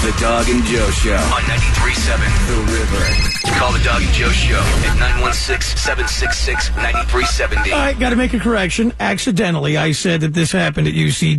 The Dog and Joe Show on 93.7 The River. Call the Dog and Joe Show at 916-766-9370. All right, got to make a correction. Accidentally, I said that this happened at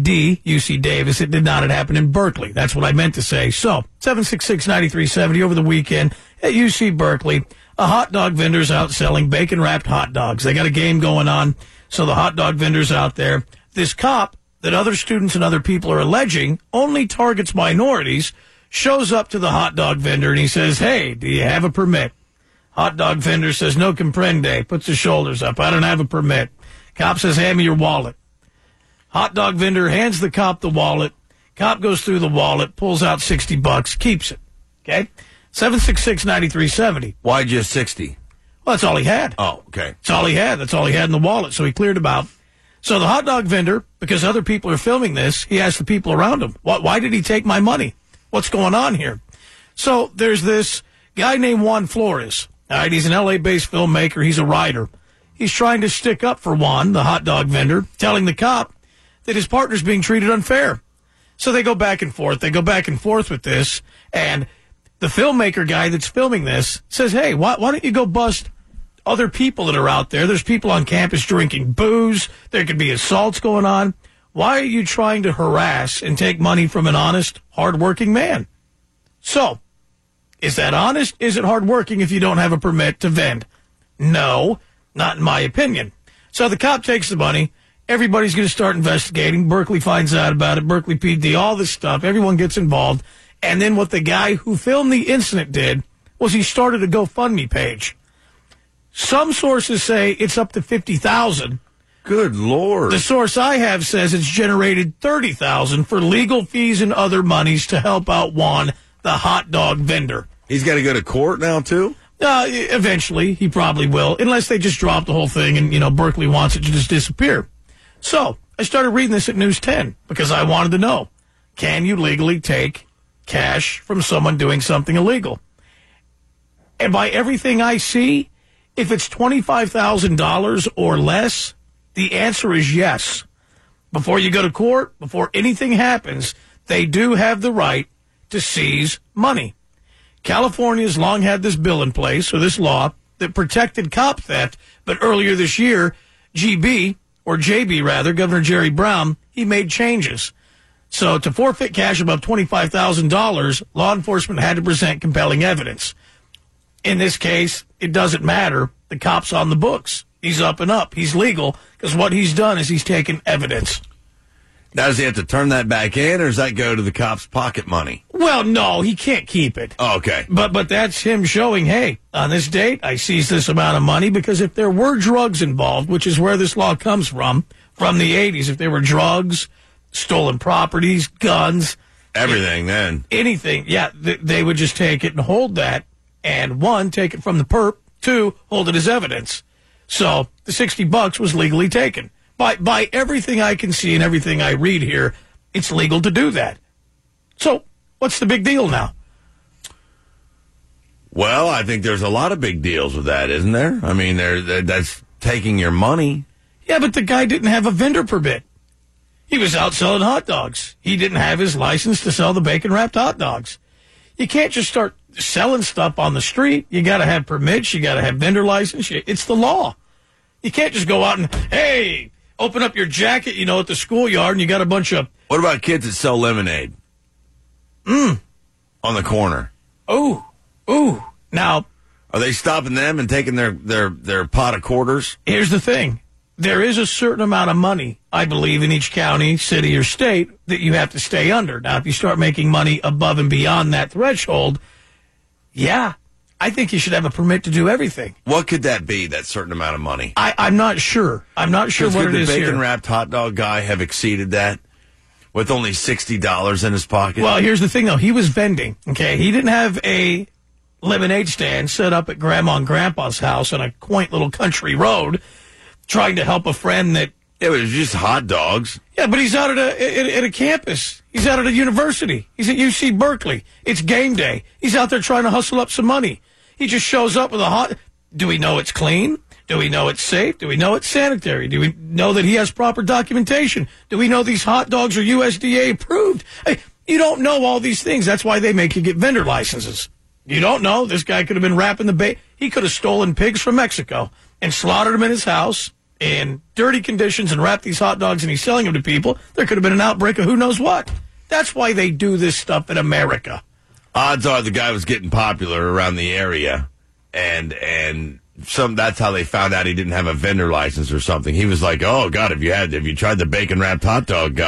UC Davis. It did not. It happened in Berkeley. That's what I meant to say. So, 766-9370 over the weekend at UC Berkeley. A hot dog vendor's out selling bacon-wrapped hot dogs. They got a game going on, so the hot dog vendor's out there. This cop that other students and other people are alleging only targets minorities shows up to the hot dog vendor and he says, "Hey, do you have a permit?" Hot dog vendor says, "No comprende," puts his shoulders up. "I don't have a permit." Cop says, "Hand me your wallet." Hot dog vendor hands the cop the wallet. Cop goes through the wallet, pulls out $60, keeps it. Okay? 766-9370. Why just 60? Well, that's all he had. Oh, okay. That's all he had. That's all he had in the wallet, so he cleared him out. So the hot dog vendor, because other people are filming this, he asked the people around him, why did he take my money? What's going on here? So there's this guy named Juan Flores. All right, he's an L.A.-based filmmaker. He's a writer. He's trying to stick up for Juan, the hot dog vendor, telling the cop that his partner's being treated unfair. So they go back and forth. They go back and forth with this, and the filmmaker guy that's filming this says, "Hey, why don't you go bust other people that are out there? There's people on campus drinking booze. There could be assaults going on. Why are you trying to harass and take money from an honest, hardworking man?" So, is that honest? Is it hardworking if you don't have a permit to vend? No, not in my opinion. So the cop takes the money. Everybody's going to start investigating. Berkeley finds out about it. Berkeley PD, all this stuff. Everyone gets involved. And then what the guy who filmed the incident did was he started a GoFundMe page. Some sources say it's up to $50,000. Good Lord. The source I have says it's generated $30,000 for legal fees and other monies to help out Juan, the hot dog vendor. He's got to go to court now, too? Eventually, he probably will, unless they just drop the whole thing and, Berkeley wants it to just disappear. So, I started reading this at News 10 because I wanted to know, can you legally take cash from someone doing something illegal? And by everything I see, if it's $25,000 or less, the answer is yes. Before you go to court, before anything happens, they do have the right to seize money. California's long had this bill in place, or this law, that protected cop theft, but earlier this year, JB, Governor Jerry Brown, he made changes. So to forfeit cash above $25,000, law enforcement had to present compelling evidence. In this case, it doesn't matter. The cop's on the books. He's up and up. He's legal because what he's done is he's taken evidence. Now, does he have to turn that back in, or does that go to the cop's pocket money? Well, no, he can't keep it. Oh, okay. But that's him showing, hey, on this date, I seized this amount of money, because if there were drugs involved, which is where this law comes from the 80s, if there were drugs, stolen properties, guns. Everything then. Anything, yeah, they would just take it and hold that, and one, take it from the perp, two, hold it as evidence. So the $60 was legally taken. By everything I can see and everything I read here, it's legal to do that. So what's the big deal now? Well, I think there's a lot of big deals with that, isn't there? I mean, that's taking your money. Yeah, but the guy didn't have a vendor permit. He was out selling hot dogs. He didn't have his license to sell the bacon-wrapped hot dogs. You can't just start selling stuff on the street. You got to have permits. You got to have vendor license. It's the law. You can't just go out and, hey, open up your jacket, at the schoolyard, and you got a bunch of... What about kids that sell lemonade? On the corner. Ooh. Now... Are they stopping them and taking their pot of quarters? Here's the thing. There is a certain amount of money, I believe, in each county, city, or state that you have to stay under. Now, if you start making money above and beyond that threshold, yeah, I think you should have a permit to do everything. What could that be, that certain amount of money? I'm not sure. I'm not sure what it is here. Could the bacon-wrapped hot dog guy have exceeded that with only $60 in his pocket? Well, here's the thing, though. He was vending, okay? He didn't have a lemonade stand set up at Grandma and Grandpa's house on a quaint little country road trying to help a friend that... It was just hot dogs. Yeah, but he's out at a campus. He's out at a university. He's at UC Berkeley. It's game day. He's out there trying to hustle up some money. He just shows up with a hot... Do we know it's clean? Do we know it's safe? Do we know it's sanitary? Do we know that he has proper documentation? Do we know these hot dogs are USDA approved? Hey, You don't know all these things. That's why they make you get vendor licenses. You don't know. This guy could have been wrapping the bait. He could have stolen pigs from Mexico and slaughtered them in his house in dirty conditions and wrapped these hot dogs and he's selling them to people. There could have been an outbreak of who knows what. That's why they do this stuff in America. Odds are the guy was getting popular around the area, and that's how they found out he didn't have a vendor license or something. He was like, "Oh God, have you tried the bacon wrapped hot dogs?"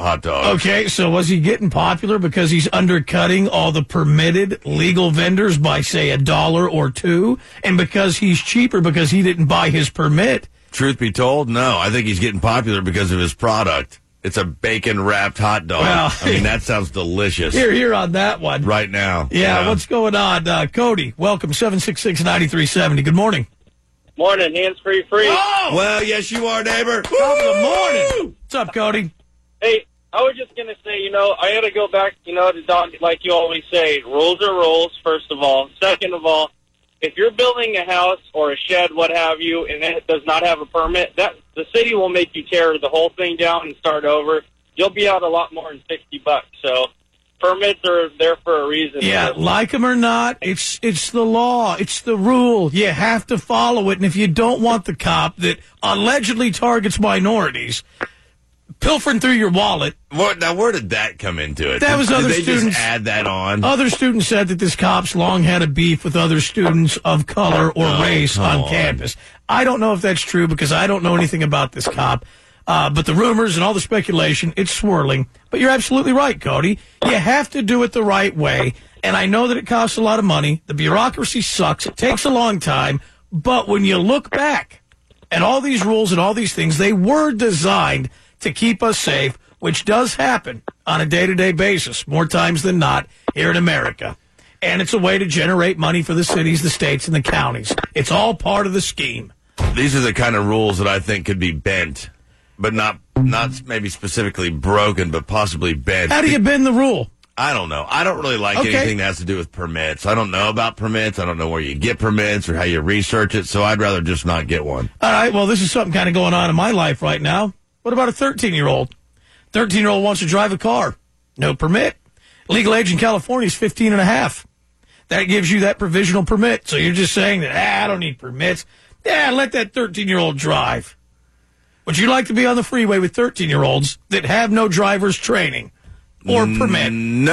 Okay, so was he getting popular because he's undercutting all the permitted legal vendors by say $1 or $2, and because he's cheaper because he didn't buy his permit? Truth be told, no. I think he's getting popular because of his product. It's a bacon-wrapped hot dog. Well, I mean, that sounds delicious. Here on that one. Right now. Yeah, what's going on? Cody, welcome, 766-9370. Good morning. Morning, hands-free free. Oh! Well, yes, you are, neighbor. Top of the morning. What's up, Cody? Hey, I was just going to say, I got to go back, to dog, like you always say, rules are rules, first of all. Second of all, if you're building a house or a shed, what have you, and it does not have a permit, the city will make you tear the whole thing down and start over. You'll be out a lot more than $60. So permits are there for a reason. Yeah, like them or not, it's the law. It's the rule. You have to follow it. And if you don't want the cop that allegedly targets minorities pilfering through your wallet. Now, where did that come into it? That was other did they students. Just add that on? Other students said that this cop's long had a beef with other students of color or race on campus. I don't know if that's true because I don't know anything about this cop. But the rumors and all the speculation, it's swirling. But you're absolutely right, Cody. You have to do it the right way. And I know that it costs a lot of money. The bureaucracy sucks. It takes a long time. But when you look back at all these rules and all these things, they were designed to keep us safe, which does happen on a day-to-day basis, more times than not, here in America. And it's a way to generate money for the cities, the states, and the counties. It's all part of the scheme. These are the kind of rules that I think could be bent, but not maybe specifically broken, but possibly bent. How do you bend the rule? I don't know. I don't really like anything that has to do with permits. I don't know about permits. I don't know where you get permits or how you research it, so I'd rather just not get one. All right, well, this is something kind of going on in my life right now. What about a 13-year-old? 13-year-old wants to drive a car. No permit. Legal age in California is 15 and a half. That gives you that provisional permit. So you're just saying that, I don't need permits. Yeah, let that 13-year-old drive. Would you like to be on the freeway with 13-year-olds that have no driver's training or permit?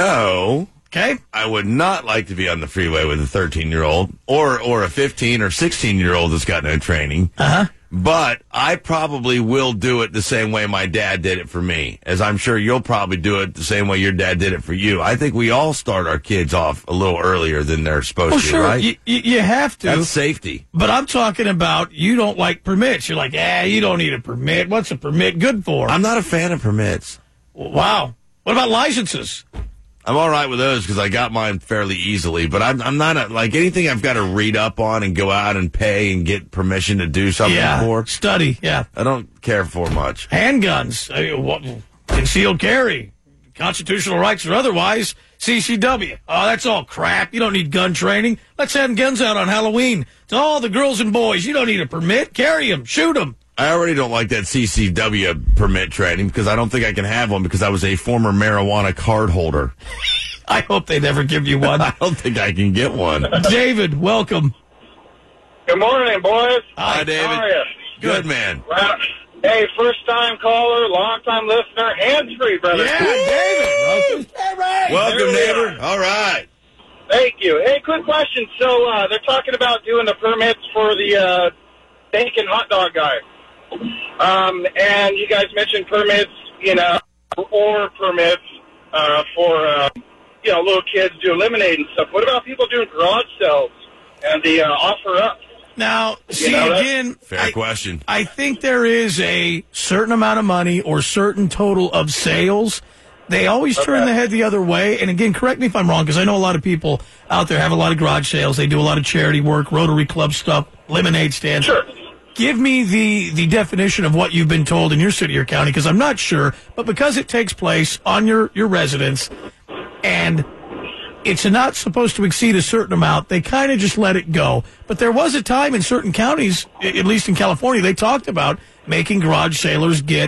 No. Okay. I would not like to be on the freeway with a 13-year-old or a 15 or 16-year-old that's got no training. Uh-huh. But I probably will do it the same way my dad did it for me, as I'm sure you'll probably do it the same way your dad did it for you. I think we all start our kids off a little earlier than they're supposed to, sure. right? You have to. That's safety. But I'm talking about you don't like permits. You're like, you don't need a permit. What's a permit good for? I'm not a fan of permits. Wow. What about licenses? I'm all right with those because I got mine fairly easily, but I'm not like anything I've got to read up on and go out and pay and get permission to do something for. Study, I don't care for much. Handguns, concealed carry, constitutional rights or otherwise, CCW. Oh, that's all crap. You don't need gun training. Let's have guns out on Halloween. To all the girls and boys, you don't need a permit. Carry them, shoot them. I already don't like that CCW permit training because I don't think I can have one because I was a former marijuana card holder. I hope they never give you one. I don't think I can get one. David, welcome. Good morning, boys. Hi, David. How are you? Good, man. Well, hey, first-time caller, long-time listener, hands-free, brother. Yeah, David. Welcome, neighbor. All right. Thank you. Hey, quick question. So they're talking about doing the permits for the bacon hot dog guy. And you guys mentioned permits, or permits for, little kids do lemonade and stuff. What about people doing garage sales and the offer up? Now, again, fair question. I think there is a certain amount of money or certain total of sales. They always turn the head the other way. And again, correct me if I'm wrong, because I know a lot of people out there have a lot of garage sales. They do a lot of charity work, Rotary Club stuff, lemonade stands. Sure. Give me the definition of what you've been told in your city or county, because I'm not sure. But because it takes place on your residence and it's not supposed to exceed a certain amount, they kind of just let it go. But there was a time in certain counties, at least in California, they talked about making garage sailors get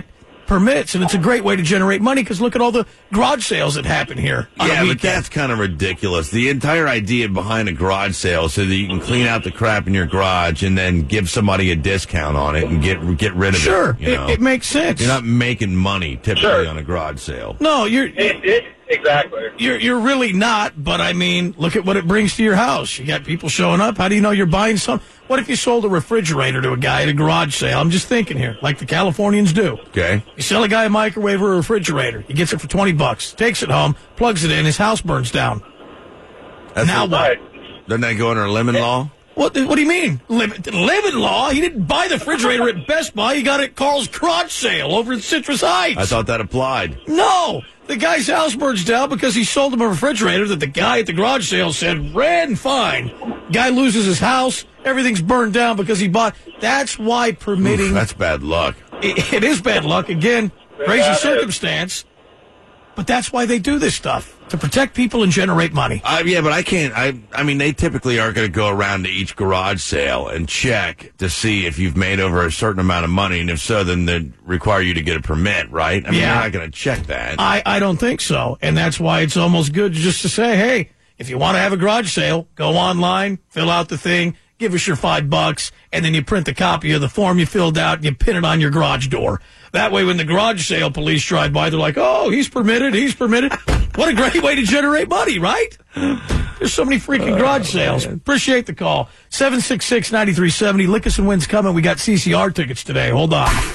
permits, and it's a great way to generate money because look at all the garage sales that happen here on a Yeah, but weekend. that's kind of ridiculous. The entire idea behind a garage sale is so that you can clean out the crap in your garage and then give somebody a discount on it and get rid of Sure, it. You know? it makes sense. You're not making money typically Sure. on a garage sale. No, Exactly. You're really not, but I mean, look at what it brings to your house. You got people showing up. How do you know you're buying some? What if you sold a refrigerator to a guy at a garage sale? I'm just thinking here, like the Californians do. Okay. You sell a guy a microwave or a refrigerator. He gets it for $20, takes it home, plugs it in, his house burns down. Now what? Doesn't that go under lemon law? What do you mean? Lemon law? He didn't buy the refrigerator at Best Buy. He got it at Carl's garage sale over in Citrus Heights. I thought that applied. No! The guy's house burns down because he sold him a refrigerator that the guy at the garage sale said ran fine. Guy loses his house. Everything's burned down because he bought. That's why permitting. Oof, that's bad luck. It is bad luck. Again, crazy circumstance. But that's why they do this stuff. To protect people and generate money. Yeah, but I can't. I mean, they typically aren't going to go around to each garage sale and check to see if you've made over a certain amount of money, and if so, then they require you to get a permit, right? I mean, Yeah. they're not going to check that. I don't think so. And that's why it's almost good just to say, hey, if you want to have a garage sale, go online, fill out the thing, give us your $5, and then you print the copy of the form you filled out and you pin it on your garage door. That way, when the garage sale police drive by, they're like, oh, he's permitted. What a great way to generate money, right? There's so many freaking garage sales. Appreciate the call. 766-9370. Lickerson Wins coming. We got CCR tickets today. Hold on.